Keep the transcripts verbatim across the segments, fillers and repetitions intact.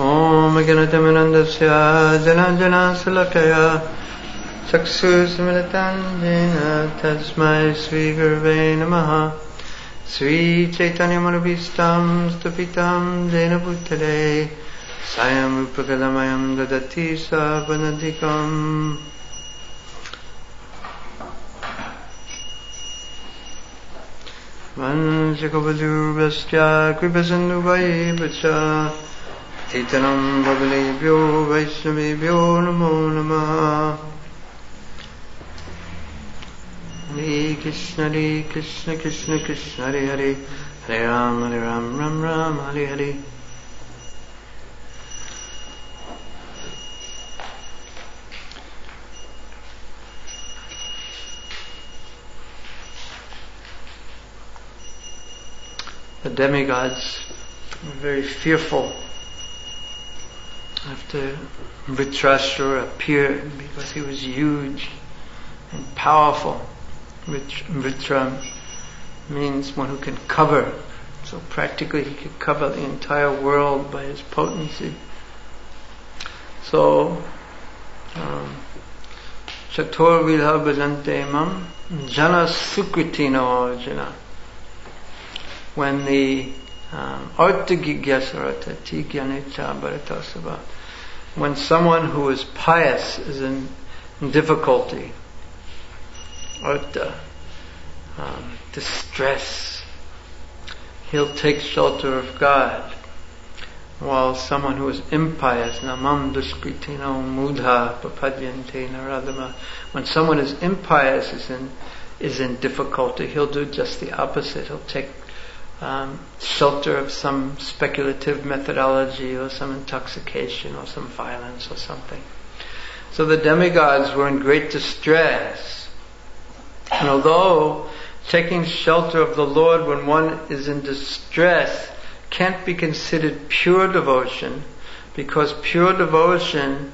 Om Agyanatamanandasya Janajana Salakaya Chaksusmilitan Jena Tasmai Sri Gurve Namaha Sri Chaitanya Manabhistam Stupitam Jena Bhuttale Sayam Upakadamayam Dadati Sabanadikam Vanchakabadurvastya Kripasanduvai Vacha Titanam Bhagalebhyo Vaishnavebhyo Namo Namaha Hare Krishna Hare Krishna Krishna Krishna Hare Hare Hare Ram Hare Ram Ram Ram Hare Hare. The demigods were very fearful after Vritrashura appeared because he was huge and powerful. Vritra means one who can cover. So practically he could cover the entire world by his potency. So, Chatur Vilha Bhajante Mam Jana Sukritino Arjuna. When the um, Artha-gigyasarata ti-gyanicha bharatasava, when someone who is pious is in, in difficulty, artha, um, distress, he'll take shelter of God. While someone who is impious, namam duskritino mudha papadyante naradama, when someone is impious is in is in difficulty, he'll do just the opposite. He'll take Um, shelter of some speculative methodology or some intoxication or some violence or something. So the demigods were in great distress. And although taking shelter of the Lord when one is in distress can't be considered pure devotion, because pure devotion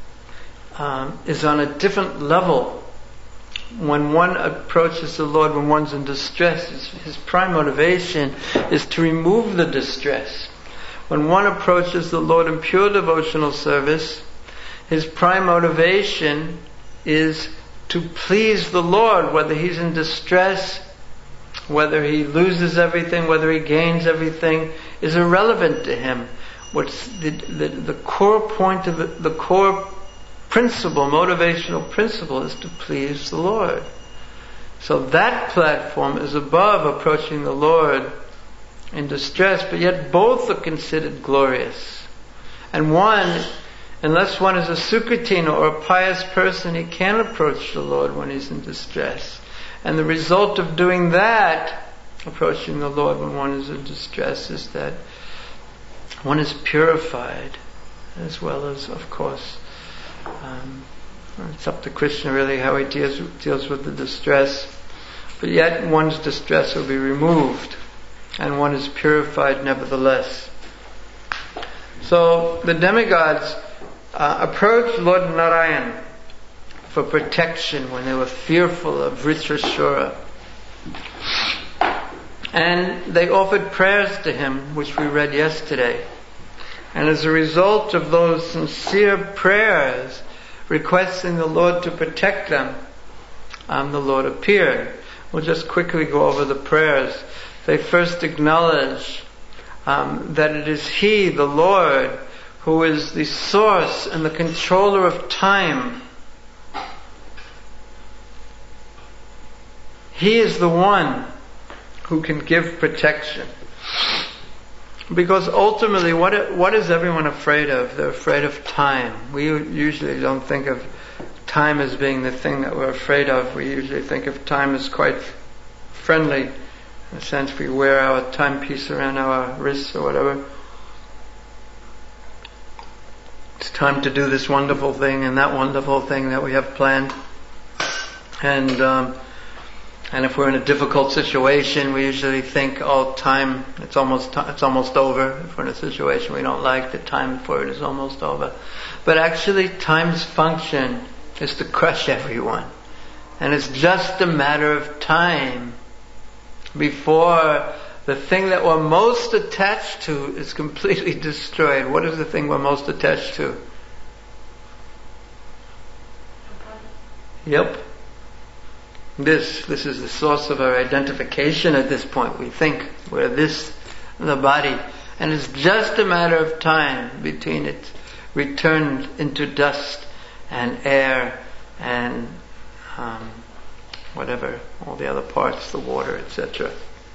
um, is on a different level. When one approaches the Lord when one's in distress, his, his prime motivation is to remove the distress. When one approaches the Lord in pure devotional service, his prime motivation is to please the Lord, whether he's in distress, whether he loses everything, whether he gains everything, is irrelevant to him. What's the, the, the core point of it, the core principle, motivational principle, is to please the Lord. So that platform is above approaching the Lord in distress, but yet both are considered glorious. And one, unless one is a Sukritina or a pious person, he can't approach the Lord when he's in distress. And the result of doing that, approaching the Lord when one is in distress, is that one is purified, as well as, of course, Um, it's up to Krishna really how he deals, deals with the distress. But yet one's distress will be removed and one is purified nevertheless. So the demigods uh, approached Lord Narayan for protection when they were fearful of Vritrashura. And they offered prayers to him, which we read yesterday. And as a result of those sincere prayers requesting the Lord to protect them, um, the Lord appeared. We'll just quickly go over the prayers. They first acknowledge um, that it is He, the Lord, who is the source and the controller of time. He is the one who can give protection. Because ultimately, what what is everyone afraid of? They're afraid of time. We usually don't think of time as being the thing that we're afraid of. We usually think of time as quite friendly. In a sense, we wear our timepiece around our wrists or whatever. It's time to do this wonderful thing and that wonderful thing that we have planned. And um, And if we're in a difficult situation, we usually think, oh, time, it's almost it's almost over. If we're in a situation we don't like, the time for it is almost over. But actually, time's function is to crush everyone. And it's just a matter of time before the thing that we're most attached to is completely destroyed. What is the thing we're most attached to? Yep. This, this is the source of our identification at this point. We think we're this, the body. And it's just a matter of time between it returned into dust and air and um, whatever, all the other parts, the water, et cetera.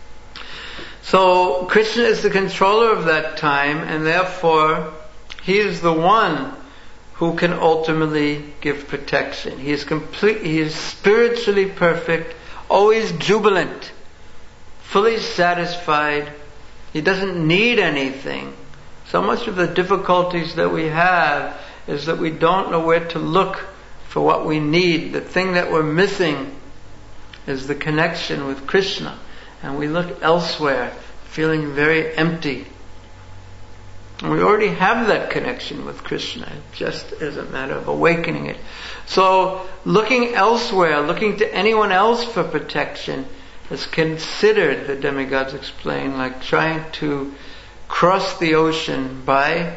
So Krishna is the controller of that time, and therefore He is the one who can ultimately give protection. He is complete, He is spiritually perfect, always jubilant, fully satisfied. He doesn't need anything. So much of the difficulties that we have is that we don't know where to look for what we need. The thing that we're missing is the connection with Krishna. And we look elsewhere, feeling very empty. And we already have that connection with Krishna. It just is a matter of awakening it. So looking elsewhere, looking to anyone else for protection, is considered, the demigods explain, like trying to cross the ocean by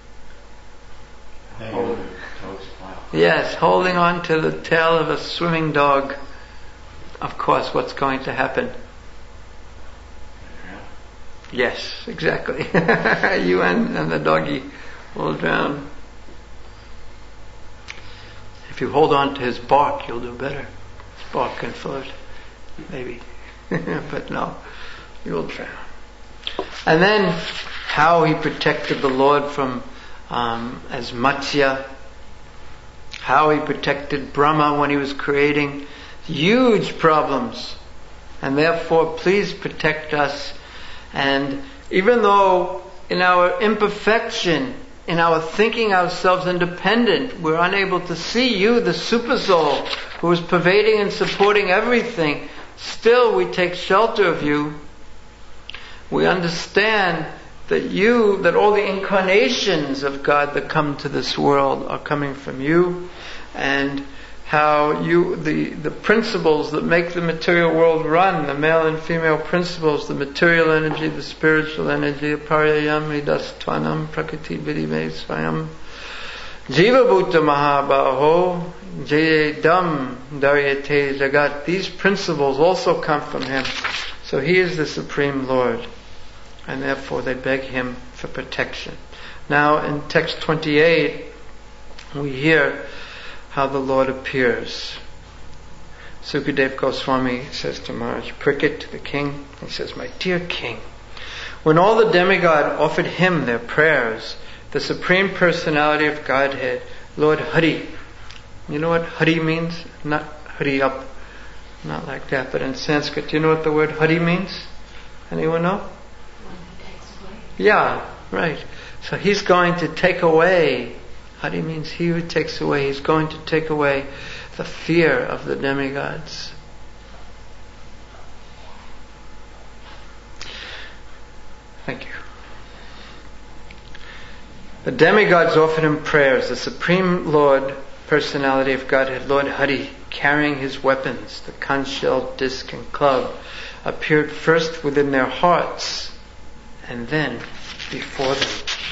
Holding. Yes, holding on to the tail of a swimming dog. Of course, what's going to happen? Yes, exactly. You and, and the doggy will drown. If you hold on to his bark, you'll do better. His bark can float, maybe. But no, you'll drown. And then how he protected the Lord from um, as Matsya, how he protected Brahma when he was creating huge problems, and therefore please protect us. And even though in our imperfection, in our thinking ourselves independent, we're unable to see you, the super soul, who is pervading and supporting everything, still we take shelter of you. We understand that you, that all the incarnations of God that come to this world are coming from you, and how you, the, the principles that make the material world run, the male and female principles, the material energy, the spiritual energy, aparayam idastvanam prakriti vidive svayam jiva bhuta mahabaho jayedam daryate jagat. These principles also come from Him. So He is the Supreme Lord, and therefore they beg Him for protection. Now in text twenty-eight we hear how the Lord appears. Sukadeva Goswami says to Maharaj Parikshit, the king, he says, "My dear king, when all the demigod offered him their prayers, the Supreme Personality of Godhead, Lord Hari," you know what Hari means? Not hurry up, not like that, but in Sanskrit, do you know what the word Hari means? Anyone know? One who takes away. Yeah, right. So He's going to take away. Hari means He who takes away. He's going to take away the fear of the demigods. Thank you. The demigods offered Him prayers. The Supreme Lord, Personality of Godhead, Lord Hari, carrying His weapons, the conch shell, disc and club, appeared first within their hearts and then before them.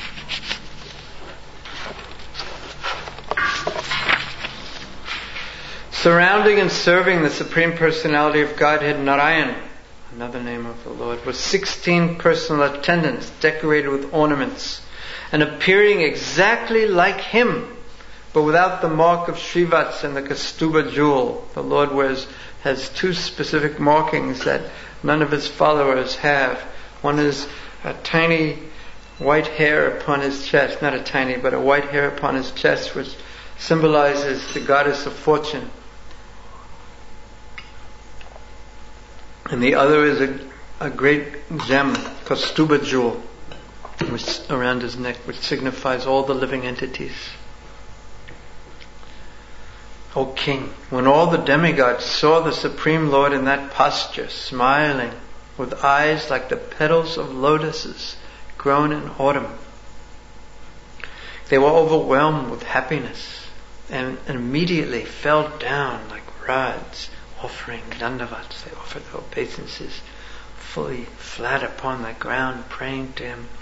Surrounding and serving the Supreme Personality of Godhead, Narayan, another name of the Lord, were sixteen personal attendants decorated with ornaments and appearing exactly like Him, but without the mark of Srivats and the Kaustubha jewel. The Lord wears, has two specific markings that none of His followers have. One is a tiny white hair upon His chest, not a tiny, but a white hair upon His chest, which symbolizes the goddess of fortune. And the other is a, a great gem, Kaustubha jewel, which around His neck, which signifies all the living entities. O King, when all the demigods saw the Supreme Lord in that posture, smiling, with eyes like the petals of lotuses grown in autumn, they were overwhelmed with happiness and immediately fell down like rods, offering dandavats. They offered their obeisances fully flat upon the ground, praying to him.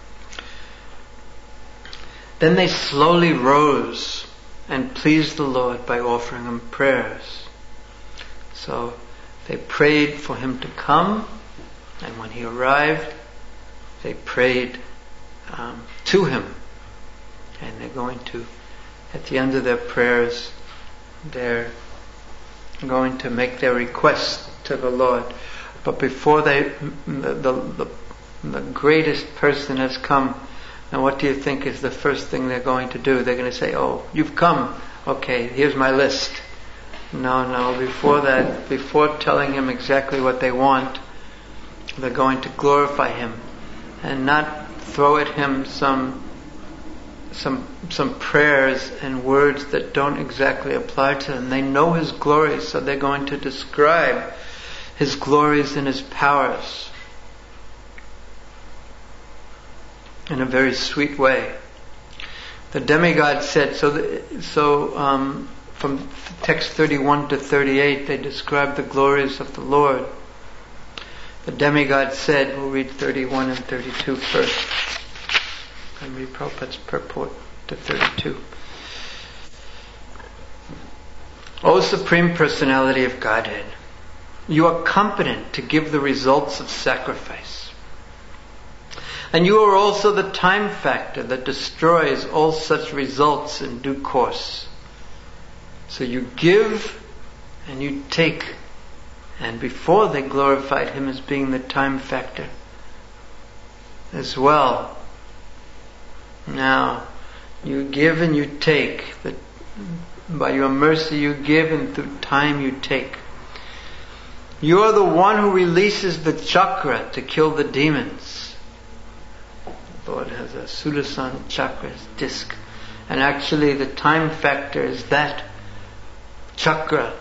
Then they slowly rose and pleased the Lord by offering him prayers. So they prayed for him to come, and when he arrived, they prayed um, to him. And they're going to, at the end of their prayers, they're going to make their request to the Lord. But before they, the, the, the greatest person has come, and what do you think is the first thing they're going to do? They're going to say, oh, you've come. Okay, here's my list. No, no, before that, before telling him exactly what they want, they're going to glorify him and not throw at him some some some prayers and words that don't exactly apply to them. They know his glories, so they're going to describe his glories and his powers in a very sweet way. The demigod said, so the, so um, from text thirty-one to thirty-eight, they describe the glories of the Lord. The demigod said, we'll read thirty-one and thirty-two first. And read Prabhupada's purport to thirty-two. O Supreme Personality of Godhead, you are competent to give the results of sacrifice. And you are also the time factor that destroys all such results in due course. So you give and you take. And before they glorified him as being the time factor as well. Now, you give and you take. By your mercy you give, and through time you take. You are the one who releases the chakra to kill the demons. The Lord has a Sudarsana chakra, his disc. And actually the time factor is that chakra.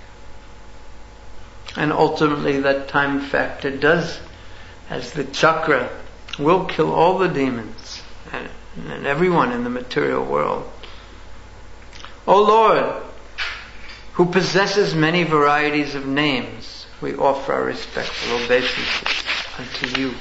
And ultimately that time factor does, as the chakra, will kill all the demons and, and everyone in the material world. O Lord, who possesses many varieties of names, we offer our respectful obeisances unto you.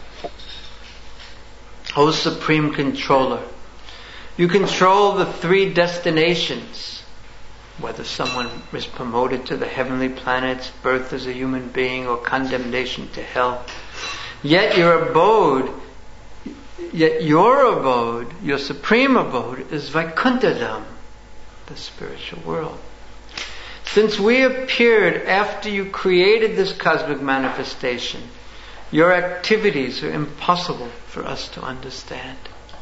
O Supreme Controller, you control the three destinations, whether someone is promoted to the heavenly planets, birth as a human being, or condemnation to hell. Yet your abode, yet your abode, your supreme abode, is Vaikuntadam, the spiritual world. Since we appeared after you created this cosmic manifestation, your activities are impossible for us to understand.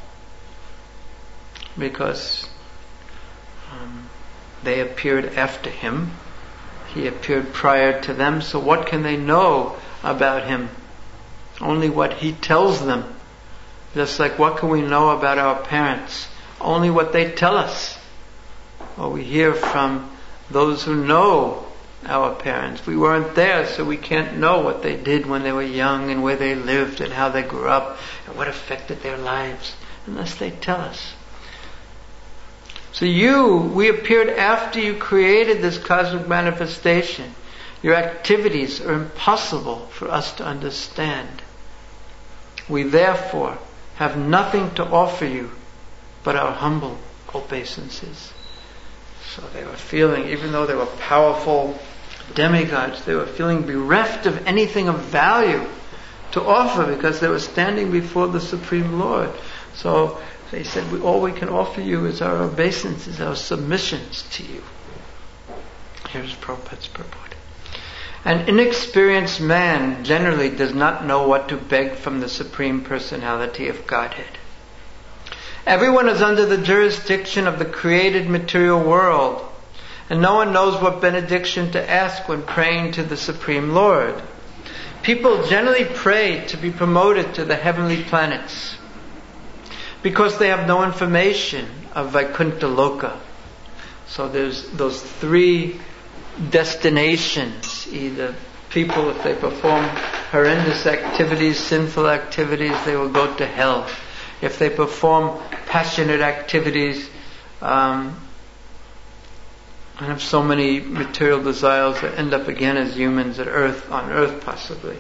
Because um, they appeared after him. He appeared prior to them. So what can they know about him? Only what he tells them. Just like what can we know about our parents? Only what they tell us. Or we hear from those who know our parents. We weren't there, so we can't know what they did when they were young and where they lived and how they grew up and what affected their lives, unless they tell us. So you, we appeared after you created this cosmic manifestation. Your activities are impossible for us to understand. We therefore have nothing to offer you but our humble obeisances. So they were feeling, even though they were powerful demigods, they were feeling bereft of anything of value to offer because they were standing before the Supreme Lord. So they said, we, all we can offer you is our obeisances, our submissions to you. Here's Prabhupada's purport. An inexperienced man generally does not know what to beg from the Supreme Personality of Godhead. Everyone is under the jurisdiction of the created material world, and no one knows what benediction to ask when praying to the Supreme Lord. People generally pray to be promoted to the heavenly planets because they have no information of Vaikuntha Loka. So there's those three destinations. Either people, if they perform horrendous activities, sinful activities, they will go to hell. If they perform passionate activities um, and have so many material desires, they end up again as humans at earth, on earth possibly.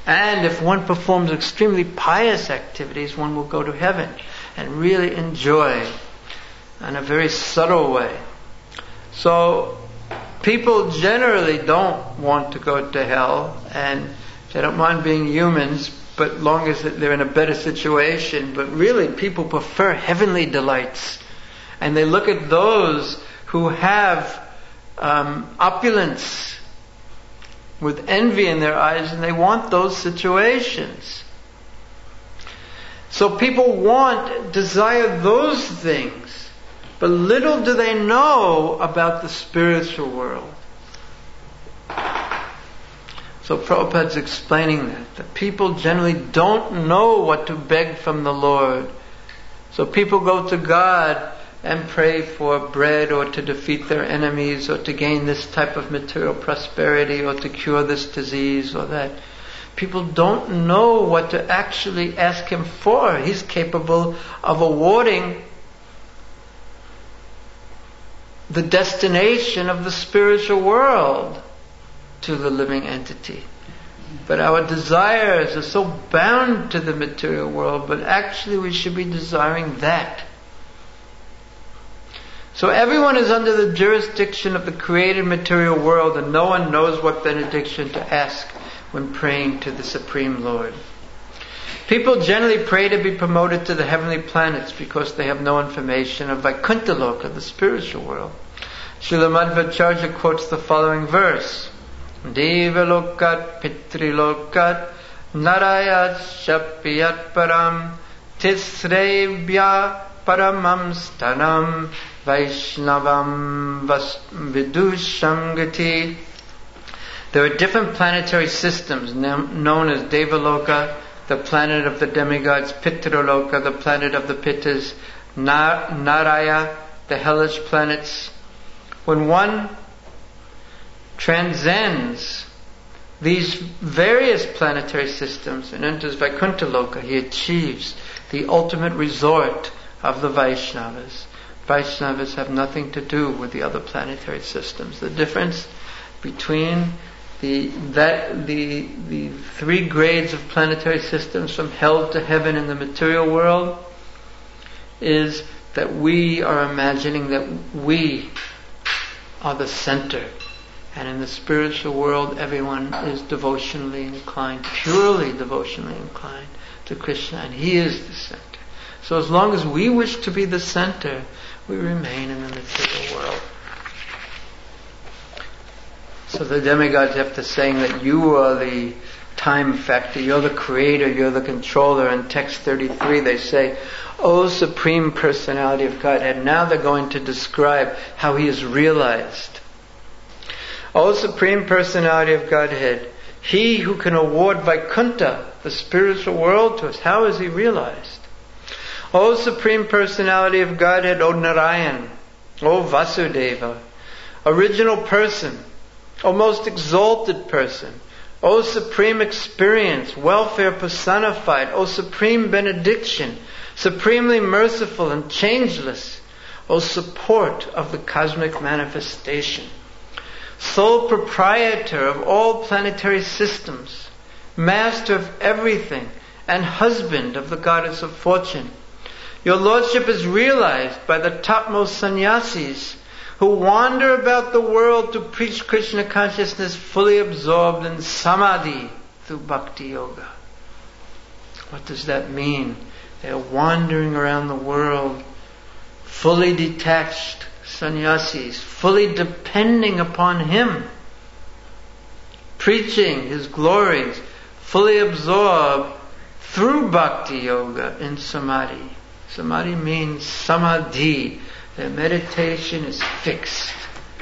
And if one performs extremely pious activities, one will go to heaven and really enjoy in a very subtle way. So people generally don't want to go to hell, and they don't mind being humans, but long as they're in a better situation. But really, people prefer heavenly delights. And they look at those who have um, opulence with envy in their eyes, and they want those situations. So people want, desire those things. But little do they know about the spiritual world. So Prabhupada's explaining that. The people generally don't know what to beg from the Lord. So people go to God and pray for bread, or to defeat their enemies, or to gain this type of material prosperity, or to cure this disease or that. People don't know what to actually ask Him for. He's capable of awarding the destination of the spiritual world to the living entity. But our desires are so bound to the material world, but actually we should be desiring that. So everyone is under the jurisdiction of the created material world, and no one knows what benediction to ask when praying to the Supreme Lord. People generally pray to be promoted to the heavenly planets because they have no information of Vaikuntha Loka, the spiritual world. Srila Madhvacharya quotes the following verse: Devalokat Pitrilokat Narayat Shapiyat Param Tisrebhya Paramam Stanam Vaishnavam Vidusham Gati. There are different planetary systems known as Devaloka, the planet of the demigods; Pitraloka, the planet of the Pittas; Naraya, the hellish planets. When one transcends these various planetary systems and enters Vaikuntha Loka, he achieves the ultimate resort of the Vaishnavas. Vaishnavas have nothing to do with the other planetary systems. The difference between the that the the three grades of planetary systems from hell to heaven in the material world is that we are imagining that we are the center. And in the spiritual world, everyone is devotionally inclined, purely devotionally inclined to Krishna, and He is the center. So as long as we wish to be the center, we remain in the material world. So the demigods, after saying that you are the time factor, you're the creator, you're the controller, in text thirty-three they say, O Supreme Personality of Godhead. Now they're going to describe how He is realized. O Supreme Personality of Godhead, He who can award Vaikuntha, the spiritual world, to us, how is He realized? O Supreme Personality of Godhead, O Narayan, O Vasudeva, original person, O most exalted person, O Supreme Experience, welfare personified, O Supreme Benediction, supremely merciful and changeless, O support of the cosmic manifestation, sole proprietor of all planetary systems, master of everything, and husband of the goddess of fortune. Your Lordship is realized by the topmost sannyasis who wander about the world to preach Krishna consciousness, fully absorbed in samadhi through bhakti yoga. What does that mean? They are wandering around the world, fully detached sannyasis, fully depending upon Him, preaching His glories, fully absorbed through bhakti yoga in samadhi. Samadhi means samadhi. Their meditation is fixed.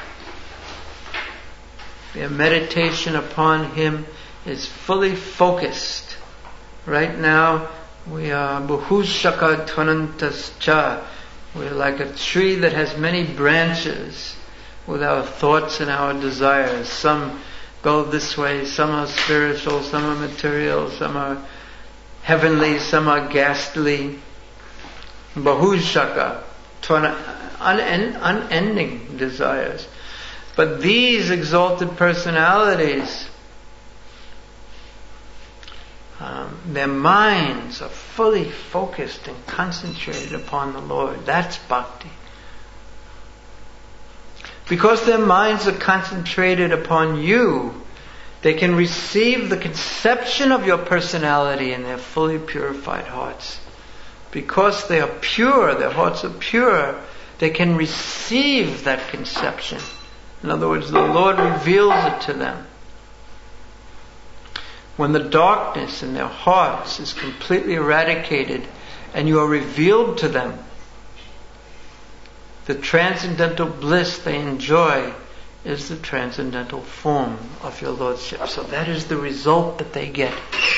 Their meditation upon Him is fully focused. Right now, we are buhushaka tvanantascha. We're like a tree that has many branches with our thoughts and our desires. Some go this way, some are spiritual, some are material, some are heavenly, some are ghastly. Bahushaka, unend, unending desires. But these exalted personalities their minds are fully focused and concentrated upon the Lord. That's bhakti. Because their minds are concentrated upon you, they can receive the conception of your personality in their fully purified hearts. Because they are pure, their hearts are pure, they can receive that conception. In other words, the Lord reveals it to them. When the darkness in their hearts is completely eradicated and you are revealed to them, the transcendental bliss they enjoy is the transcendental form of your Lordship. So that is the result that they get.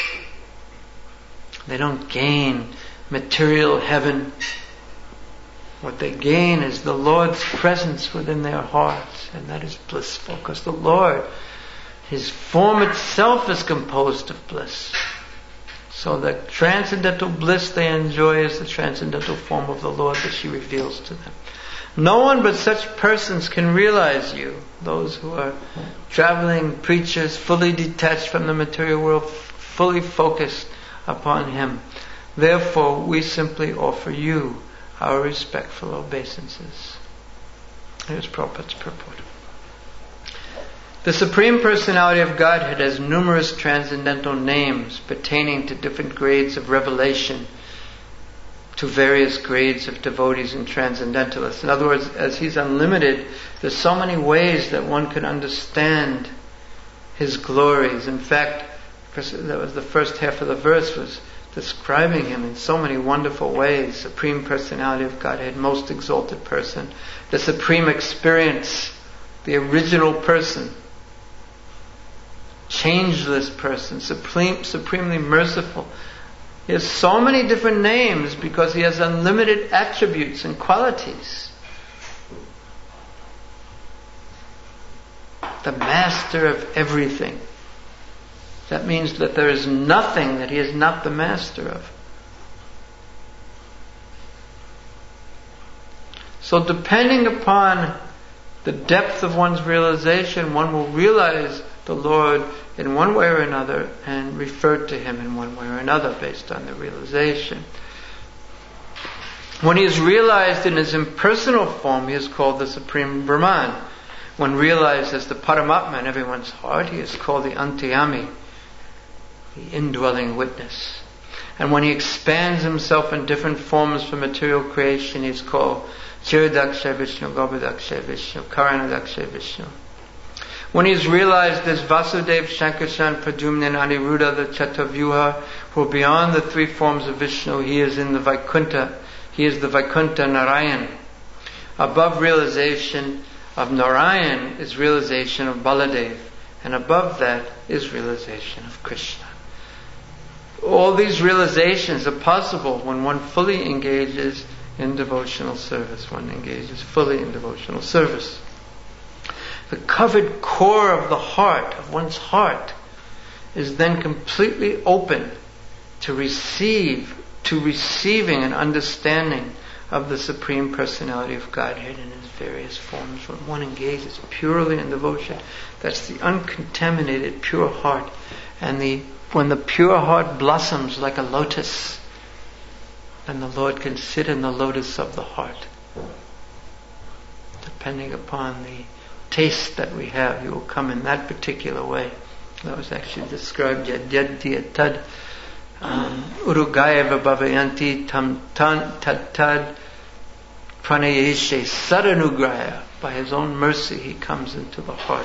They don't gain material heaven. What they gain is the Lord's presence within their hearts, and that is blissful, because the Lord, His form itself is composed of bliss. So the transcendental bliss they enjoy is the transcendental form of the Lord that she reveals to them. No one but such persons can realize you, those who are traveling preachers, fully detached from the material world, fully focused upon Him. Therefore, we simply offer you our respectful obeisances. Here's Prabhupada's purport. The Supreme Personality of Godhead has numerous transcendental names pertaining to different grades of revelation, to various grades of devotees and transcendentalists. In other words, as He's unlimited, there's so many ways that one can understand His glories. In fact, that was the first half of the verse, was describing Him in so many wonderful ways. Supreme Personality of Godhead, most exalted person, the supreme experience, the original person, changeless person, supreme, supremely merciful. He has so many different names because He has unlimited attributes and qualities. The master of everything. That means that there is nothing that He is not the master of. So depending upon the depth of one's realization, one will realize the Lord in one way or another and refer to Him in one way or another based on the realization. When He is realized in His impersonal form, He is called the Supreme Brahman. When realized as the Paramatma in everyone's heart, He is called the Antiyami, the indwelling witness. And when He expands Himself in different forms for material creation, He is called Chiradaksha Vishnu, Garbhadaksha Vishnu, Karanadaksha Vishnu. When He is realized as Vasudev, Shankarshan, Pradyumna and Aniruddha, the Chatavyuha, who are beyond the three forms of Vishnu, He is in the Vaikuntha. He is the Vaikuntha Narayan. Above realization of Narayan is realization of Baladev, and above that is realization of Krishna. All these realizations are possible when one fully engages in devotional service. One engages fully in devotional service. The covered core of the heart, of one's heart, is then completely open to receive, to receiving and understanding of the Supreme Personality of Godhead in His various forms. When one engages purely in devotion, that's the uncontaminated pure heart. And the when the pure heart blossoms like a lotus, then the Lord can sit in the lotus of the heart. Depending upon the taste that we have, He will come in that particular way. That was actually described yad yad tad urugaya vabhavayanti tam tan tad tad pranayeshe sadanugraya. By His own mercy He comes into the heart.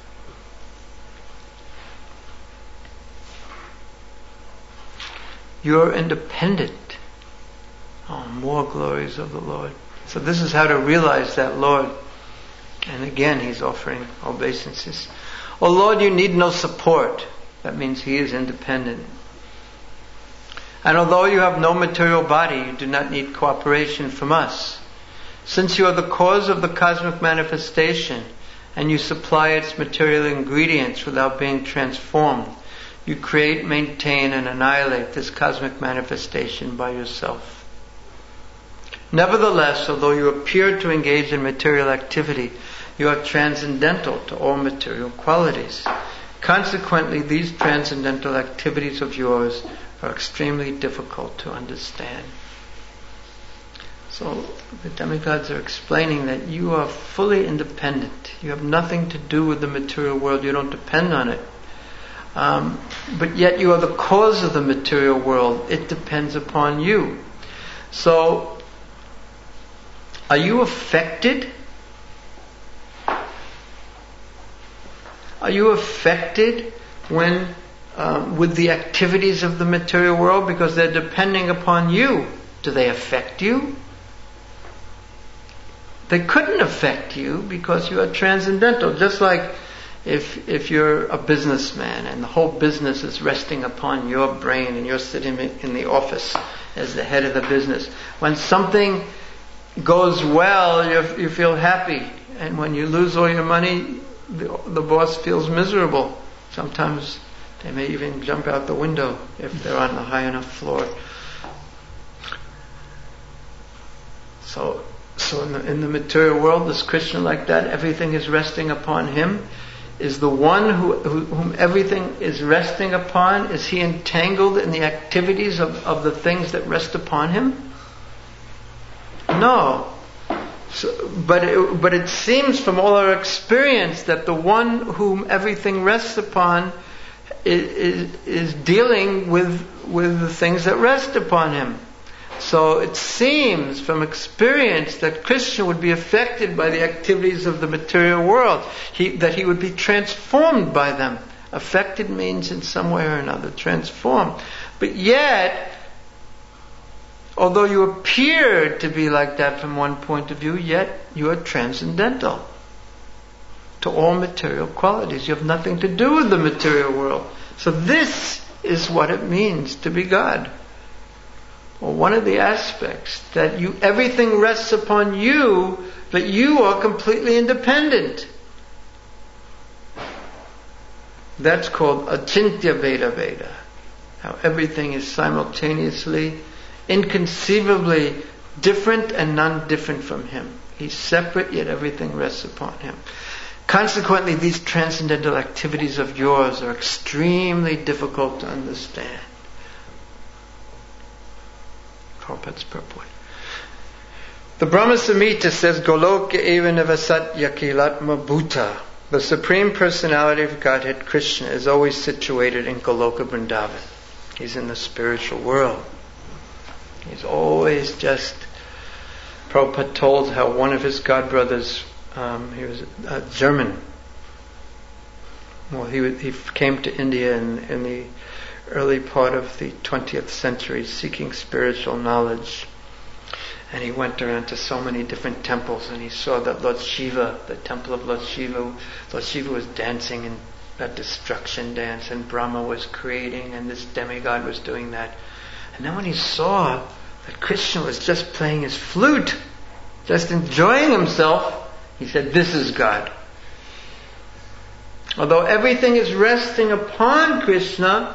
You're independent. Oh, more glories of the Lord. So this is how to realize that Lord. And again, He's offering obeisances. Oh Lord, you need no support. That means He is independent. And although you have no material body, you do not need cooperation from us. Since you are the cause of the cosmic manifestation, and you supply its material ingredients without being transformed, you create, maintain, and annihilate this cosmic manifestation by yourself. Nevertheless, although you appear to engage in material activity, you are transcendental to all material qualities. Consequently, these transcendental activities of yours are extremely difficult to understand. So the demigods are explaining that you are fully independent. You have nothing to do with the material world. You don't depend on it. Um, but yet you are the cause of the material world. It depends upon you. So, are you affected? Are you affected when uh, with the activities of the material world because they're depending upon you? Do they affect you? They couldn't affect you because you are transcendental. Just like if if you're a businessman and the whole business is resting upon your brain and you're sitting in the office as the head of the business. When something goes well, you you feel happy, and when you lose all your money, the, the boss feels miserable. Sometimes they may even jump out the window if they're on a high enough floor. So, so in the, in the material world, this Krishna like that, everything is resting upon him. Is the one who, who, whom everything is resting upon, is he entangled in the activities of, of the things that rest upon him? No. So, but, it, but it seems from all our experience that the one whom everything rests upon is, is, is dealing with, with the things that rest upon him. So it seems from experience that Krishna would be affected by the activities of the material world. He, that he would be transformed by them. Affected means in some way or another transformed. But yet, although you appear to be like that from one point of view, yet you are transcendental to all material qualities. You have nothing to do with the material world. So this is what it means to be God. Well, one of the aspects that you, everything rests upon you, but you are completely independent. That's called Achintya Veda Veda. How everything is simultaneously, inconceivably different and non-different from him. He's separate, yet everything rests upon him. Consequently, these transcendental activities of yours are extremely difficult to understand. Prabhupada's purport. The Brahma Samhita says, Goloka eva navasat yakilatma bhuta. The Supreme Personality of Godhead, Krishna, is always situated in Goloka Vrindavan. He's in the spiritual world. He's always just... Prabhupada told how one of his godbrothers, um, he was a German. Well, he he came to India in, in the early part of the twentieth century seeking spiritual knowledge. And he went around to so many different temples and he saw that Lord Shiva, the temple of Lord Shiva, Lord Shiva was dancing in that destruction dance and Brahma was creating and this demigod was doing that. And then when he saw that Krishna was just playing his flute, just enjoying himself, he said, this is God. Although everything is resting upon Krishna,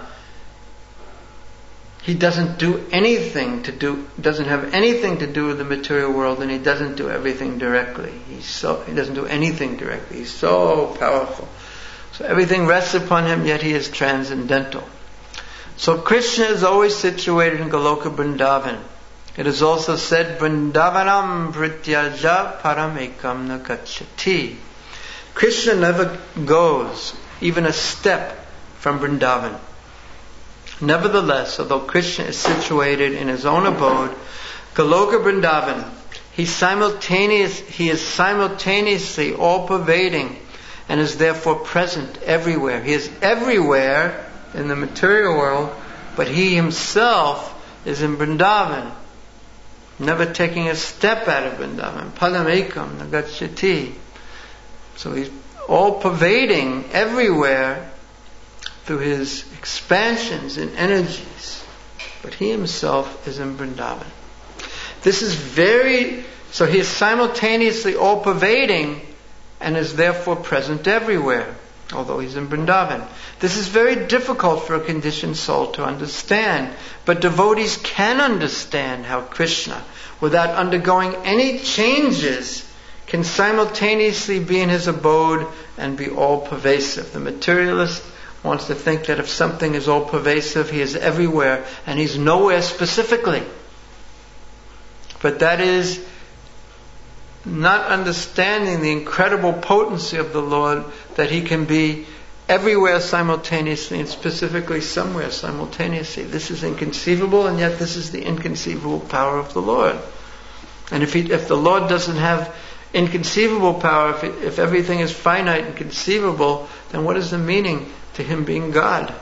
he doesn't do anything to do, doesn't have anything to do with the material world, and he doesn't do everything directly. He's so, he doesn't do anything directly. He's so powerful. So everything rests upon him, yet he is transcendental. So Krishna is always situated in Goloka Vrindavan. It is also said, Vrindavanam prityaja paramekam na gacchati. Krishna never goes even a step from Vrindavan. Nevertheless, although Krishna is situated in his own abode, Goloka Vrindavan, he simultaneous, he is simultaneously all-pervading and is therefore present everywhere. He is everywhere in the material world, but he himself is in Vrindavan, never taking a step out of Vrindavan. Palamekam nagacchati. So he's all-pervading everywhere through his expansions and energies. But he himself is in Vrindavan. This is very... So he is simultaneously all-pervading and is therefore present everywhere, although he's in Vrindavan. This is very difficult for a conditioned soul to understand. But devotees can understand how Krishna, without undergoing any changes, can simultaneously be in his abode and be all-pervasive. The materialists wants to think that if something is all pervasive, he is everywhere and he's nowhere specifically. But that is not understanding the incredible potency of the Lord, that he can be everywhere simultaneously and specifically somewhere simultaneously. This is inconceivable, and yet this is the inconceivable power of the Lord. And if he, if the Lord doesn't have inconceivable power, if, it, if everything is finite and conceivable, then what is the meaning to him being God?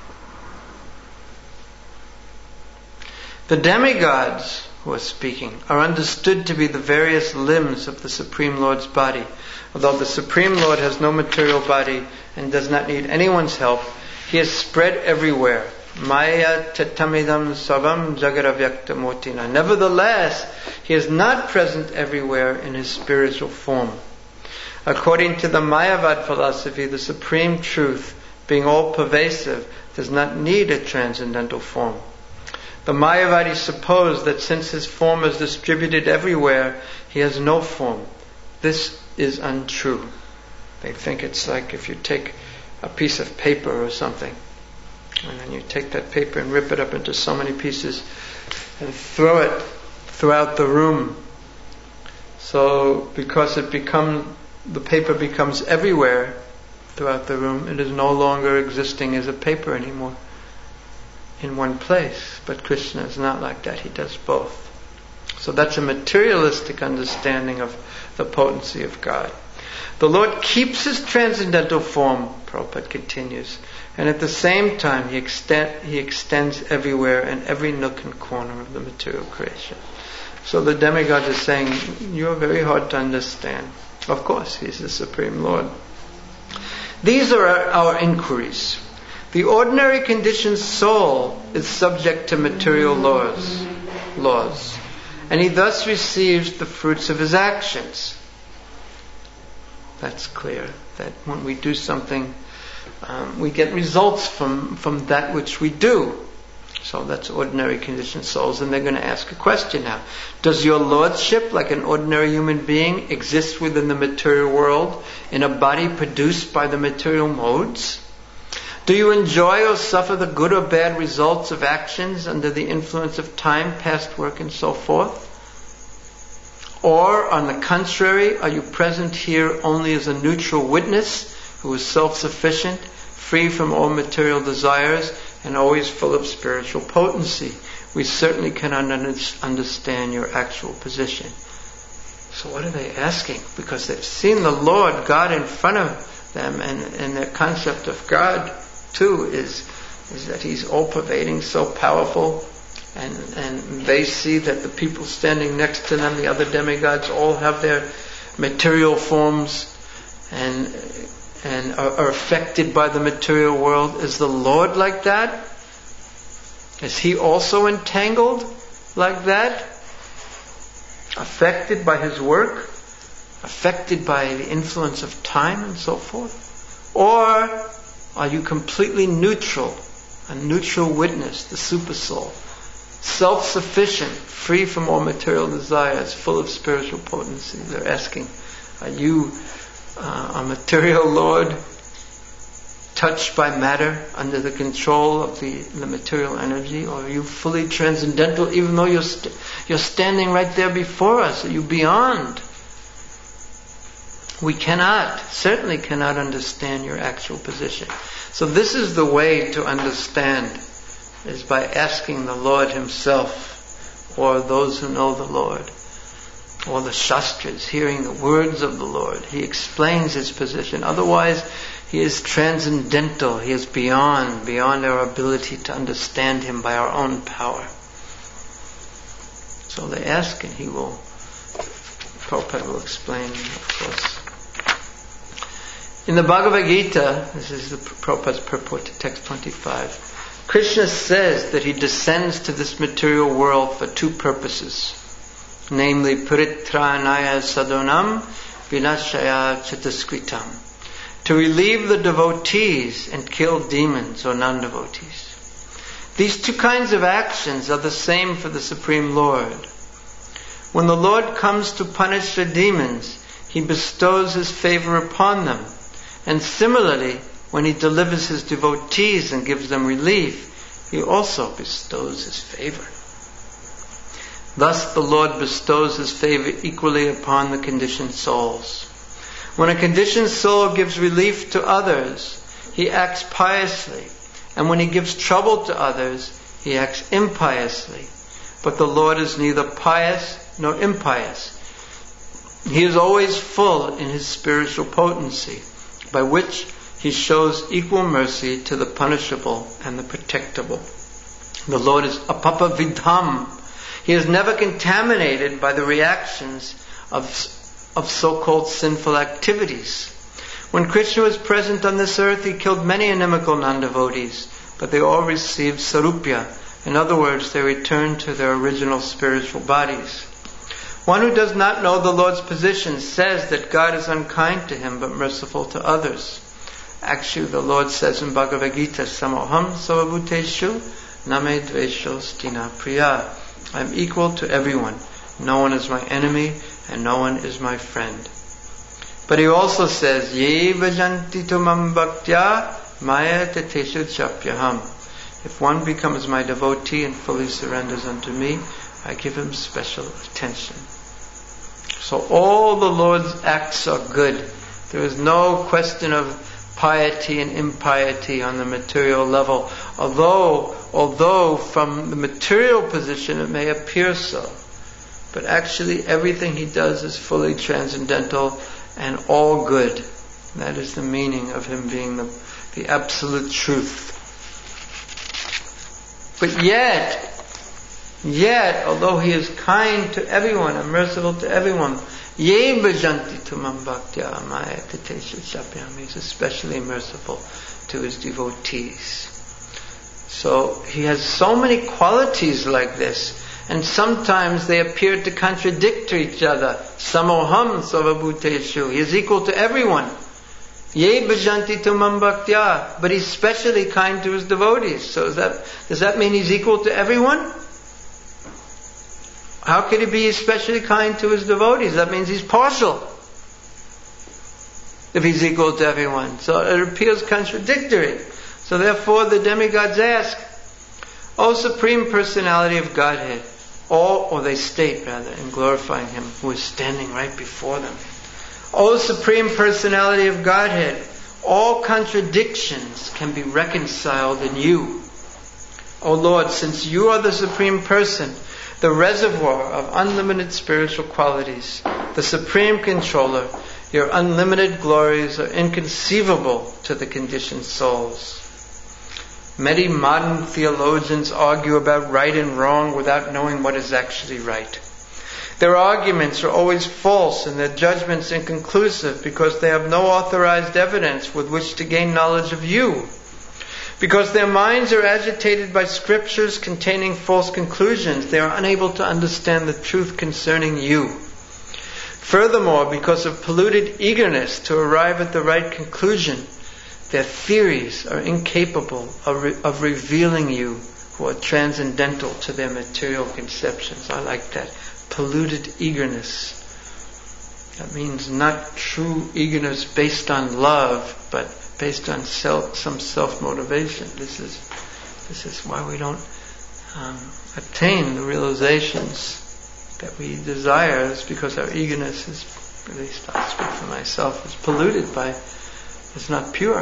The demigods who are speaking are understood to be the various limbs of the Supreme Lord's body. Although the Supreme Lord has no material body and does not need anyone's help, he is spread everywhere. Maya tatamidam savam jagaravyaktamotina. Nevertheless, he is not present everywhere in his spiritual form. According to the Mayavad philosophy, the supreme truth, being all pervasive, does not need a transcendental form. The Mayavadis suppose that since his form is distributed everywhere, he has no form. This is untrue. They think it's like if you take a piece of paper or something, and then you take that paper and rip it up into so many pieces and throw it throughout the room. So because it become, the paper becomes everywhere throughout the room, it is no longer existing as a paper anymore in one place. But Krishna is not like that. He does both. So that's a materialistic understanding of the potency of God. The Lord keeps his transcendental form, Prabhupada continues, and at the same time he, extend, he extends everywhere in every nook and corner of the material creation. So the demigod is saying, you are very hard to understand. Of course, he's the Supreme Lord. These are our, our inquiries. The ordinary conditioned soul is subject to material laws, laws, and he thus receives the fruits of his actions. That's clear, that when we do something, um, we get results from, from that which we do. So that's ordinary conditioned souls. And they're going to ask a question now. Does your lordship, like an ordinary human being, exist within the material world in a body produced by the material modes? Do you enjoy or suffer the good or bad results of actions under the influence of time, past work, and so forth? Or, on the contrary, are you present here only as a neutral witness who is self-sufficient, free from all material desires, and always full of spiritual potency? We certainly cannot understand your actual position. So what are they asking? Because they've seen the Lord, God, in front of them, and, and their concept of God, too, is, is that He's all-pervading, so powerful. And, and they see that the people standing next to them, the other demigods, all have their material forms and and are, are affected by the material world. Is the Lord like that? Is He also entangled like that? Affected by His work? Affected by the influence of time and so forth? Or are you completely neutral, a neutral witness, the super soul? Self-sufficient, free from all material desires, full of spiritual potency. They're asking, are you uh, a material lord, touched by matter, under the control of the, the material energy? Or are you fully transcendental, even though you're, st- you're standing right there before us? Are you beyond? We cannot, certainly cannot understand your actual position. So this is the way to understand, is by asking the Lord Himself, or those who know the Lord, or the Shastras, hearing the words of the Lord. He explains His position. Otherwise, He is transcendental. He is beyond, beyond our ability to understand Him by our own power. So they ask, and He will, Prabhupada will explain, of course. In the Bhagavad Gita, this is the Prabhupada's purport to text twenty-five, Krishna says that He descends to this material world for two purposes, namely paritranaya sadhanam vinashaya chatuskritam, to relieve the devotees and kill demons or non-devotees. These two kinds of actions are the same for the Supreme Lord. When the Lord comes to punish the demons, He bestows His favor upon them. And similarly, when he delivers his devotees and gives them relief, he also bestows his favor. Thus the Lord bestows his favor equally upon the conditioned souls. When a conditioned soul gives relief to others, he acts piously. And when he gives trouble to others, he acts impiously. But the Lord is neither pious nor impious. He is always full in his spiritual potency, by which he shows equal mercy to the punishable and the protectable. The Lord is apapa vidham. He is never contaminated by the reactions of, of so-called sinful activities. When Krishna was present on this earth, he killed many inimical non-devotees, but they all received sarupya. In other words, they returned to their original spiritual bodies. One who does not know the Lord's position says that God is unkind to him but merciful to others. Actually, the Lord says in Bhagavad Gita, Samoham Savabhuteshu Name Dvesho Stina Priya. I am equal to everyone. No one is my enemy and no one is my friend. But he also says, Ye vajanti tumam bhaktya maya tateshu chapyaham. If one becomes my devotee and fully surrenders unto me, I give him special attention. So all the Lord's acts are good. There is no question of piety and impiety on the material level. Although, although from the material position it may appear so. But actually everything he does is fully transcendental and all good. That is the meaning of him being the, the absolute truth. But yet, yet, although he is kind to everyone and merciful to everyone, ye bhajanti tumam bhaktya amaya tateshu chapyam. He is especially merciful to his devotees. So he has so many qualities like this, and sometimes they appear to contradict each other. Samoham savabhuteshu. He is equal to everyone. Ye bhajanti tumam bhaktya. But he's specially kind to his devotees. So is that, does that mean he's equal to everyone? How could he be especially kind to his devotees? That means he's partial. If he's equal to everyone. So it appears contradictory. So therefore the demigods ask, O Supreme Personality of Godhead, all, or they state rather, in glorifying him who is standing right before them, O Supreme Personality of Godhead, all contradictions can be reconciled in you. O Lord, since you are the Supreme Person, the reservoir of unlimited spiritual qualities, the Supreme Controller, your unlimited glories are inconceivable to the conditioned souls. Many modern theologians argue about right and wrong without knowing what is actually right. Their arguments are always false and their judgments inconclusive because they have no authorized evidence with which to gain knowledge of you. Because their minds are agitated by scriptures containing false conclusions, they are unable to understand the truth concerning you. Furthermore, because of polluted eagerness to arrive at the right conclusion, their theories are incapable of, re- of revealing you who are transcendental to their material conceptions. I like that. Polluted eagerness. That means not true eagerness based on love, but based on self, some self-motivation. This is this is why we don't um, attain the realizations that we desire. Is because our eagerness is, at least I speak for myself, is polluted by, it's not pure.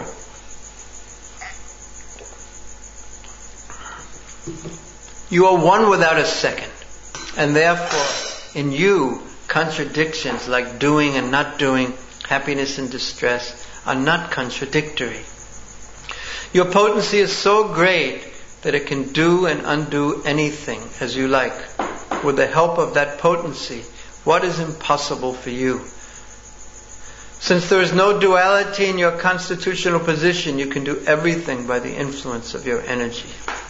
You are one without a second, and therefore in you contradictions like doing and not doing, happiness and distress, are not contradictory. Your potency is so great that it can do and undo anything as you like. With the help of that potency, what is impossible for you? Since there is no duality in your constitutional position, you can do everything by the influence of your energy.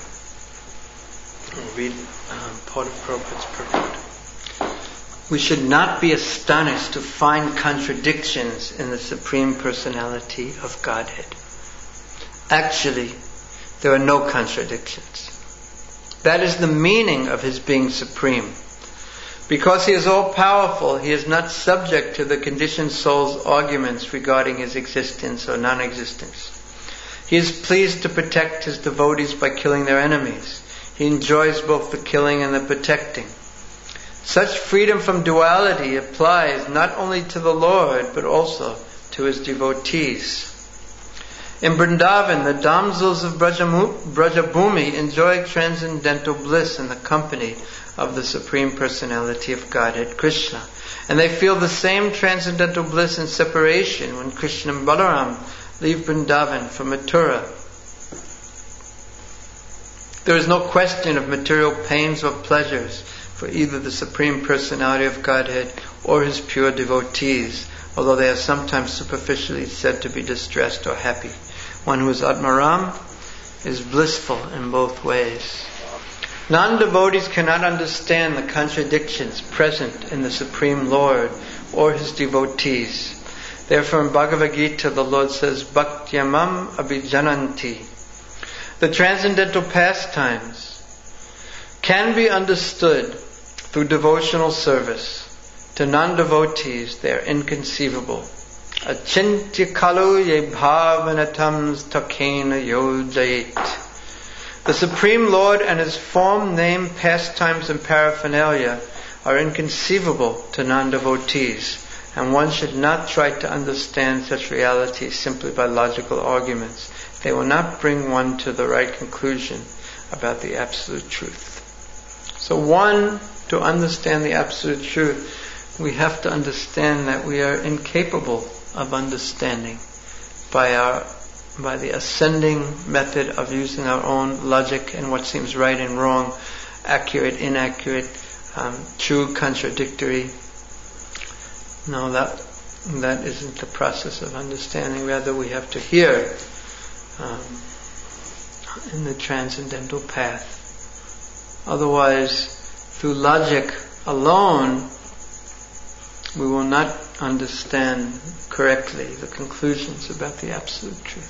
I'll read um, part of Prabhupada's purport. We should not be astonished to find contradictions in the Supreme Personality of Godhead. Actually, there are no contradictions. That is the meaning of his being supreme. Because he is all-powerful, he is not subject to the conditioned soul's arguments regarding his existence or non-existence. He is pleased to protect his devotees by killing their enemies. He enjoys both the killing and the protecting. Such freedom from duality applies not only to the Lord, but also to his devotees. In Vrindavan, the damsels of Brajabhumi enjoy transcendental bliss in the company of the Supreme Personality of Godhead, Krishna. And they feel the same transcendental bliss in separation when Krishna and Balaram leave Vrindavan for Mathura. There is no question of material pains or pleasures for either the Supreme Personality of Godhead or his pure devotees, although they are sometimes superficially said to be distressed or happy. One who is Atmaram is blissful in both ways. Non-devotees cannot understand the contradictions present in the Supreme Lord or his devotees. Therefore in Bhagavad Gita the Lord says, Bhaktyamam abhijananti. The transcendental pastimes can be understood through devotional service. To non-devotees they are inconceivable. Achintya kalu ye bhavanatams takena yojayit. The Supreme Lord and his form, name, pastimes and paraphernalia are inconceivable to non-devotees, and one should not try to understand such realities simply by logical arguments. They will not bring one to the right conclusion about the absolute truth. So one, to understand the absolute truth, we have to understand that we are incapable of understanding by our by the ascending method of using our own logic and what seems right and wrong, accurate, inaccurate, um, true, contradictory. No, that that isn't the process of understanding. Rather, we have to hear um, in the transcendental path. Otherwise, through logic alone, we will not understand correctly the conclusions about the absolute truth.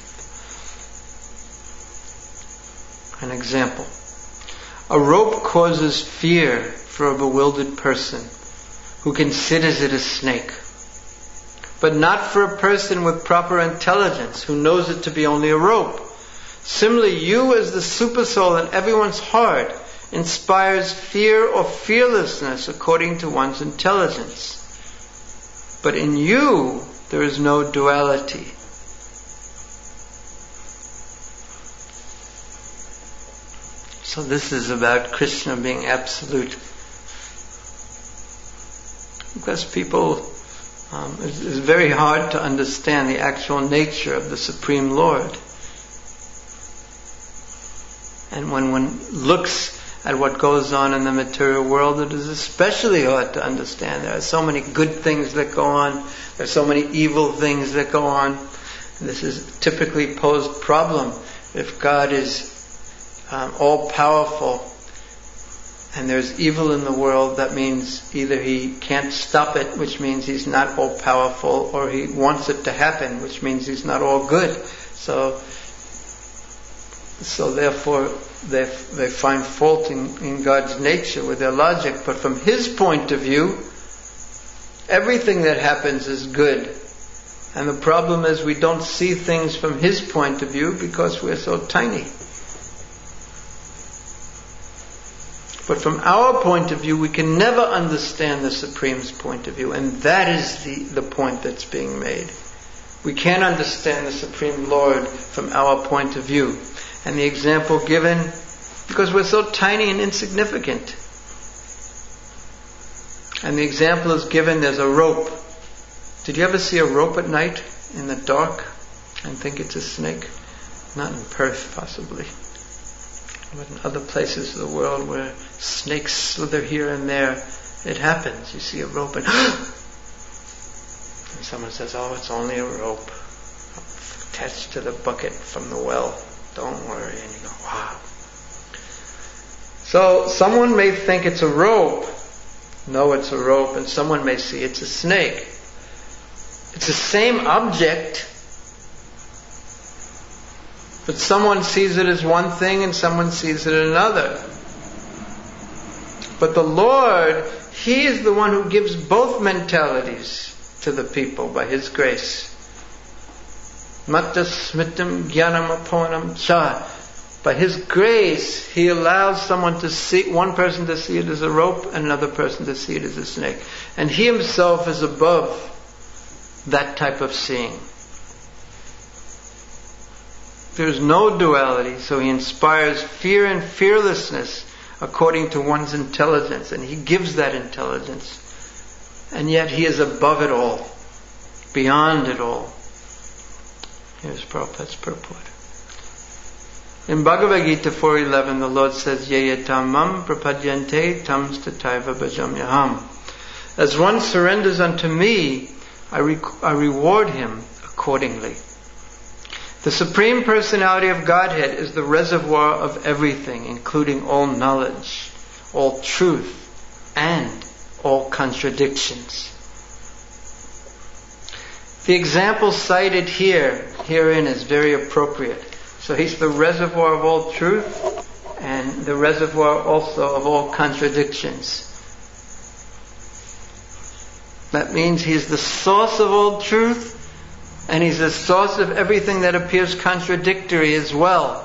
An example. A rope causes fear for a bewildered person who considers it a snake, but not for a person with proper intelligence who knows it to be only a rope. Similarly, you as the supersoul in everyone's heart inspires fear or fearlessness according to one's intelligence. But in you, there is no duality. So this is about Krishna being absolute. Because people, um, it's, it's very hard to understand the actual nature of the Supreme Lord. And when one looks at what goes on in the material world, it is especially hard to understand. There are so many good things that go on. There are so many evil things that go on. And this is typically posed problem. If God is um, all-powerful and there's evil in the world, that means either he can't stop it, which means he's not all-powerful, or he wants it to happen, which means he's not all good. So, so therefore, They, they find fault in, in God's nature with their logic, but from his point of view, everything that happens is good. And the problem is we don't see things from his point of view because we're so tiny. But from our point of view, we can never understand the Supreme's point of view, and that is the, the point that's being made. We can't understand the Supreme Lord from our point of view. And the example given, because we're so tiny and insignificant. And the example is given, there's a rope. Did you ever see a rope at night in the dark and think it's a snake? Not in Perth, possibly. But in other places of the world where snakes slither here and there, it happens. You see a rope and, and someone says, oh, it's only a rope attached to the bucket from the well. Don't worry. And you go, wow. So someone may think it's a rope. No, it's a rope. And someone may see it's a snake. It's the same object, but someone sees it as one thing and someone sees it as another. But the Lord, he is the one who gives both mentalities to the people by his grace. Matta smitam jnanam aponam cha. By His grace, He allows someone to see, one person to see it as a rope and another person to see it as a snake. And He Himself is above that type of seeing. There is no duality, so He inspires fear and fearlessness according to one's intelligence, and He gives that intelligence. And yet He is above it all, beyond it all. Here's Prabhupada's purport. In Bhagavad Gita four eleven, the Lord says, Yeyetam mam prapadyante tam stataiva bhajamyaham. As one surrenders unto me, I, rec- I reward him accordingly. The Supreme Personality of Godhead is the reservoir of everything, including all knowledge, all truth, and all contradictions. The example cited here, herein is very appropriate. So He's the reservoir of all truth and the reservoir also of all contradictions. That means He's the source of all truth and He's the source of everything that appears contradictory as well.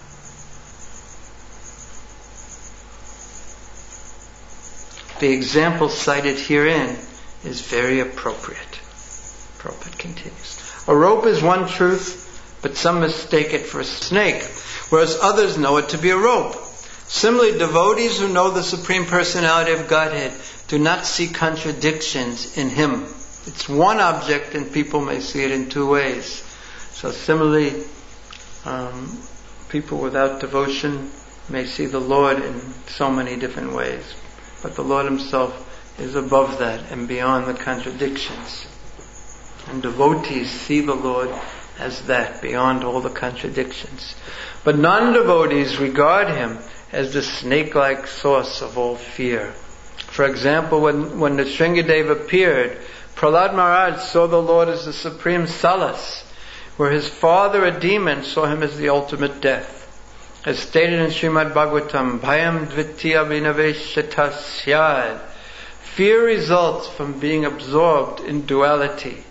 The example cited herein is very appropriate. Prabhupada continues. A rope is one truth, but some mistake it for a snake, whereas others know it to be a rope. Similarly, devotees who know the Supreme Personality of Godhead do not see contradictions in Him. It's one object and people may see it in two ways. So similarly, um, people without devotion may see the Lord in so many different ways. But the Lord Himself is above that and beyond the contradictions. And devotees see the Lord as that, beyond all the contradictions. But non-devotees regard Him as the snake-like source of all fear. For example, when, when the Shringadev appeared, Prahlad Maharaj saw the Lord as the supreme solace, where his father, a demon, saw Him as the ultimate death. As stated in Srimad Bhagavatam, Bhayam dvitya vinaveshata syad. Fear results from being absorbed in duality.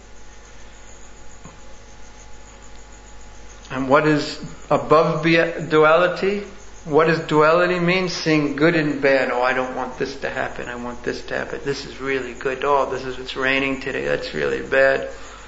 And what is above duality? What does duality mean? Seeing good and bad. Oh, I don't want this to happen. I want this to happen. This is really good. Oh, this is, it's raining today. That's really bad.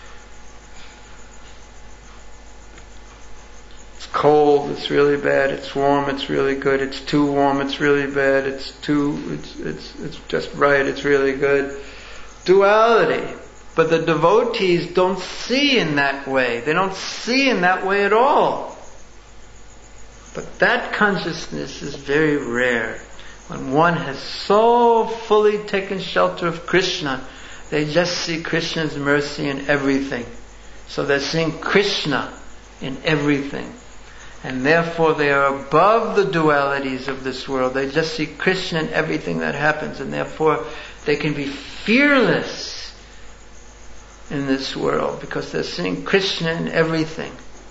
It's cold. It's really bad. It's warm. It's really good. It's too warm. It's really bad. It's too, it's, it's, it's just right. It's really good. Duality. But the devotees don't see in that way. They don't see in that way at all. But that consciousness is very rare. When one has so fully taken shelter of Krishna, they just see Krishna's mercy in everything. So they're seeing Krishna in everything. And therefore they are above the dualities of this world. They just see Krishna in everything that happens. And therefore they can be fearless in this world because they're seeing Krishna in everything.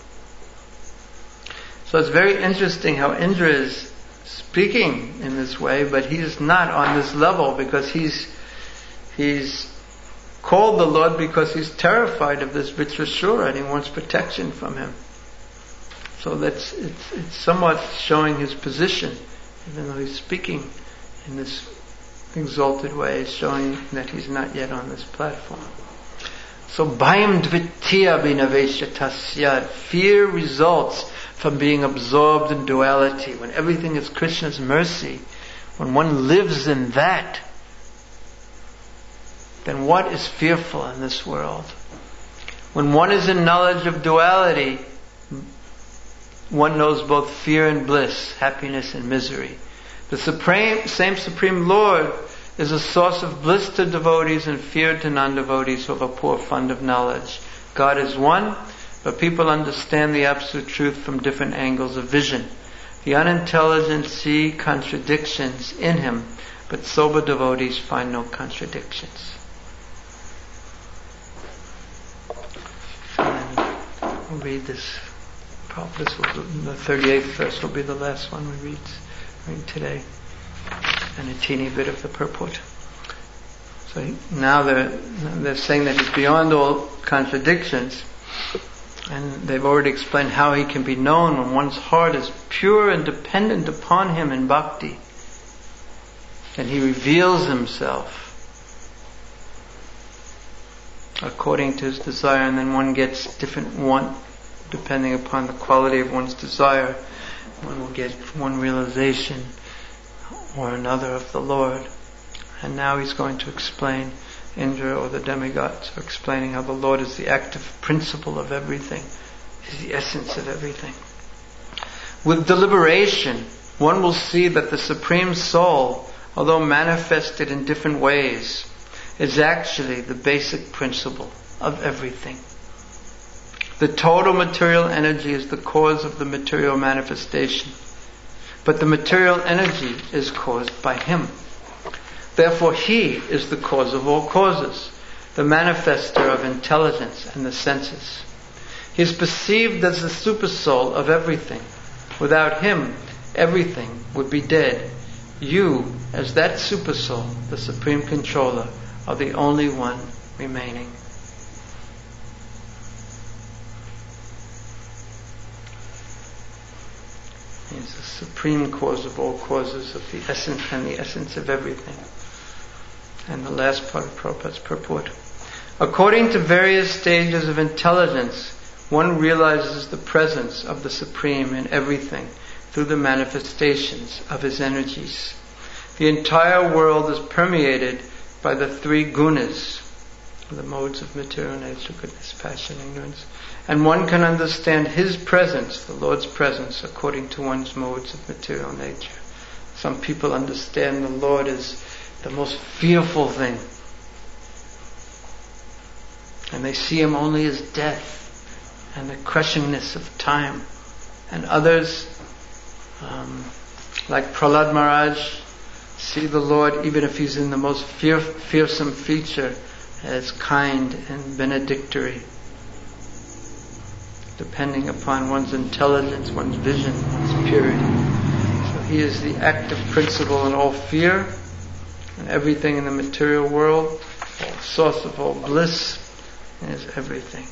So it's very interesting how Indra is speaking in this way, but he's not on this level because he's he's called the Lord because he's terrified of this Vitrasura and he wants protection from him. So that's it's, it's somewhat showing his position, even though he's speaking in this exalted way, it's showing that he's not yet on this platform. So bhayam dvitya vinaveshatasyad. Fear results from being absorbed in duality. When everything is Krishna's mercy, when one lives in that, then what is fearful in this world? When one is in knowledge of duality, one knows both fear and bliss, happiness and misery. The supreme, same Supreme Lord is a source of bliss to devotees and fear to non-devotees who have a poor fund of knowledge. God is one, but people understand the absolute truth from different angles of vision. The unintelligent see contradictions in Him, but sober devotees find no contradictions. And we'll read this. Probably this will, the thirty-eighth verse will be the last one we read, read today. And a teeny bit of the purport. So now they're, they're saying that He's beyond all contradictions. And they've already explained how he can be known when one's heart is pure and dependent upon him in bhakti. And he reveals himself according to his desire, and then one gets different want depending upon the quality of one's desire. One will get one realization or another of the Lord. And now he's going to explain, Indra or the demigods are explaining how the Lord is the active principle of everything, is the essence of everything. With deliberation, one will see that the Supreme Soul, although manifested in different ways, is actually the basic principle of everything. The total material energy is the cause of the material manifestation, but the material energy is caused by him. Therefore, he is the cause of all causes, the manifester of intelligence and the senses. He is perceived as the supersoul of everything. Without him, everything would be dead. You, as that supersoul, the supreme controller, are the only one remaining. He is the supreme cause of all causes, of the essence and the essence of everything. And the last part of Prabhupada's purport. According to various stages of intelligence, one realizes the presence of the Supreme in everything through the manifestations of his energies. The entire world is permeated by the three gunas, the modes of material nature, goodness, passion, ignorance. And one can understand his presence, the Lord's presence, according to one's modes of material nature. Some people understand the Lord as the most fearful thing, and they see him only as death and the crushingness of time. And others, um, like Prahlad Maharaj, see the Lord, even if he's in the most fear, fearsome feature, as kind and benedictory, depending upon one's intelligence, one's vision, one's purity. So he is the active principle in all fear and everything in the material world, all source of all bliss, and is everything.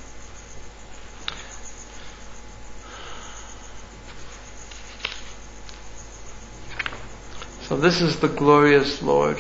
So this is the glorious Lord.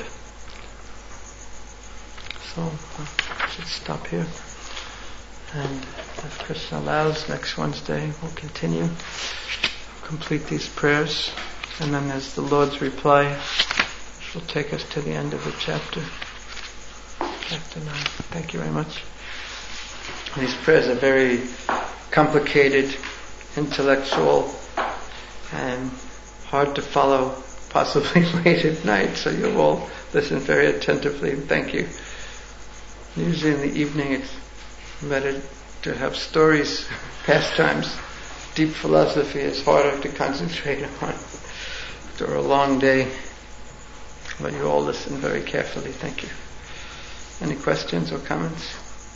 So I should stop here. And if Krishna allows, next Wednesday we'll continue, complete these prayers, and then there's the Lord's reply, which will take us to the end of the chapter, chapter nine. Thank you very much. These prayers are very complicated, intellectual, and hard to follow, possibly late at night, so you'll all listen very attentively, and thank you. Usually in the evening it's better to have stories, pastimes. Deep philosophy is harder to concentrate on after a long day. But you all listen very carefully. Thank you. Any questions or comments?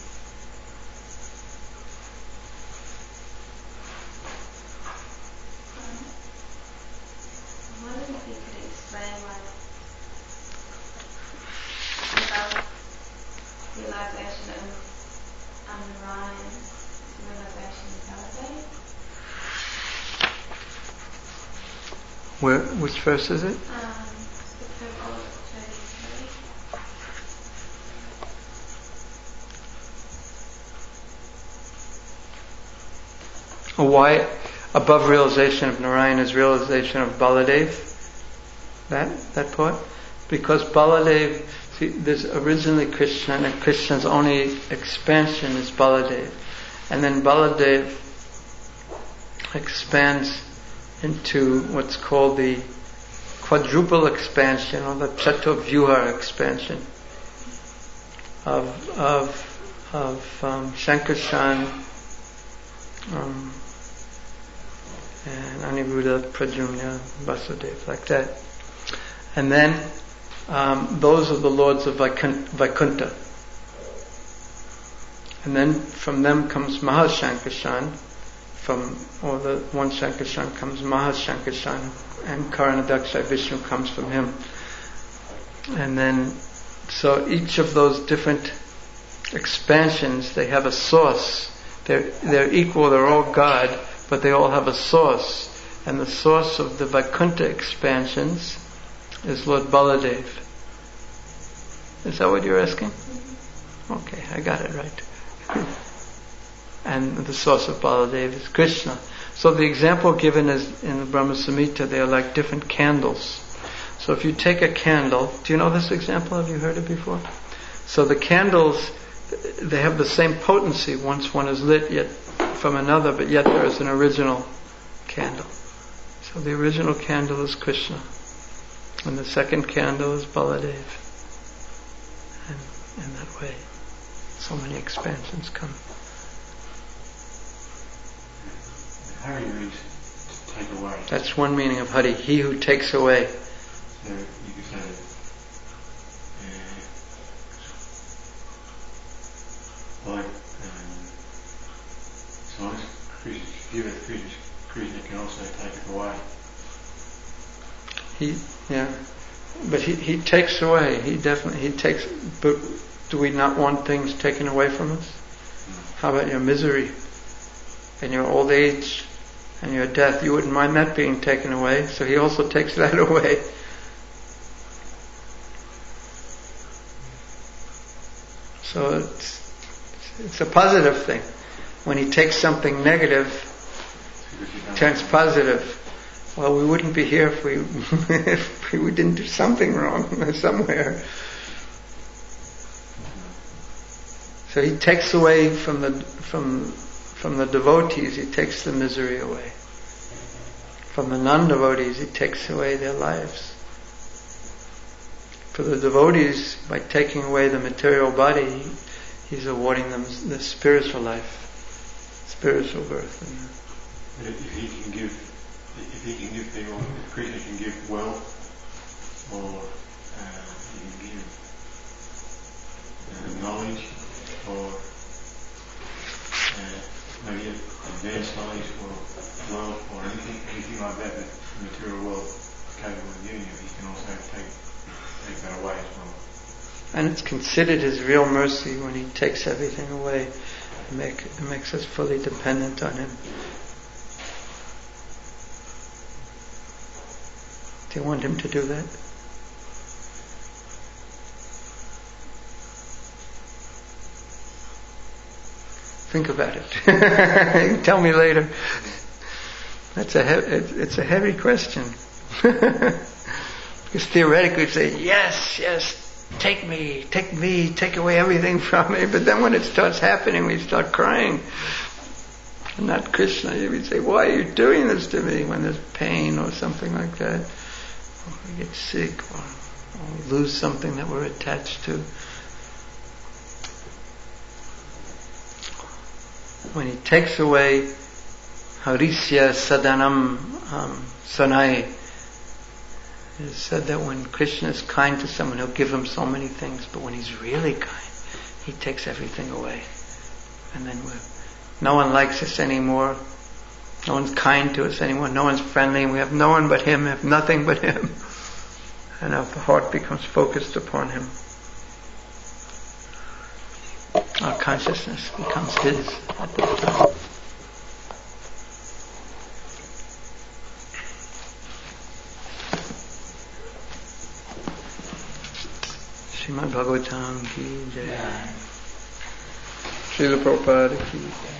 I wonder if you could explain what about realization of Narayan, realization of Baladev. Where? Which verse is it? Um, the purple thirty-three. Why above realization of Narayan is realization of Baladev? That that part? Because Baladev, see, there's originally Krishna, and Krishna's only expansion is Baladev. And then Baladev expands into what's called the quadruple expansion, or the Chaturvyuha expansion of of of um, Shankarshan um, and Aniruddha, Pradyumna, Vasudeva, like that. And then um, those are the lords of Vaikuntha. And then from them comes Mahashankarshan. From or the one Shankarshan comes Mahashankarshan, and Karanadaksha Vishnu comes from him. And then, so each of those different expansions, they have a source They're, they're equal, they're all God, but they all have a source. And the source of the Vaikuntha expansions is Lord Baladev. Is that what you're asking? Okay, I got it right. And the source of Baladev is Krishna. So the example given is in the Brahma Samhita, they are like different candles. So if you take a candle, do you know this example? Have you heard it before? So the candles, they have the same potency once one is lit yet from another, but yet there is an original candle. So the original candle is Krishna, and the second candle is Baladev. And in that way, so many expansions come. Hari means to take away. That's one meaning of Hari, he who takes away. So you could say, uh, like, um, so as Krishna give it, Krishna, Krishna can also take it away. He, yeah, but he, he takes away. He definitely he takes. But do we not want things taken away from us? Mm. How about your misery and your old age and your death? You wouldn't mind that being taken away. So he also takes that away. So it's it's a positive thing. When he takes something negative, it turns positive. Well, we wouldn't be here if we if we didn't do something wrong somewhere. So he takes away from the from from the devotees. He takes the misery away. From the non-devotees, he takes away their lives. For the devotees, by taking away the material body, he's awarding them the spiritual life, spiritual birth. But if he can give, if he can give people, if Krishna can give wealth, or uh, he can give uh, knowledge, or uh, maybe advanced knowledge, or wealth, or anything, anything like that that material wealth is capable of giving you, he can also take. Take that away as well. And it's considered his real mercy when he takes everything away. It, make, it makes us fully dependent on him. Do you want him to do that? Think about it. You can tell me later. That's a he- it's a heavy question. Because theoretically you say, yes, yes, take me, take me, take away everything from me. But then when it starts happening, we start crying. And not Krishna. You would say, why are you doing this to me? When there's pain or something like that. Or we get sick or, or lose something that we're attached to. When he takes away Harisya Sadanam um, Sanai, it is said that when Krishna is kind to someone, he'll give him so many things, but when he's really kind, he takes everything away. And then we're, no one likes us anymore, no one's kind to us anymore, no one's friendly, and we have no one but him, we have nothing but him. And our heart becomes focused upon him. Our consciousness becomes his at that time. Srimad Bhagavatam ki jai. Srila Prabhupada ki jai.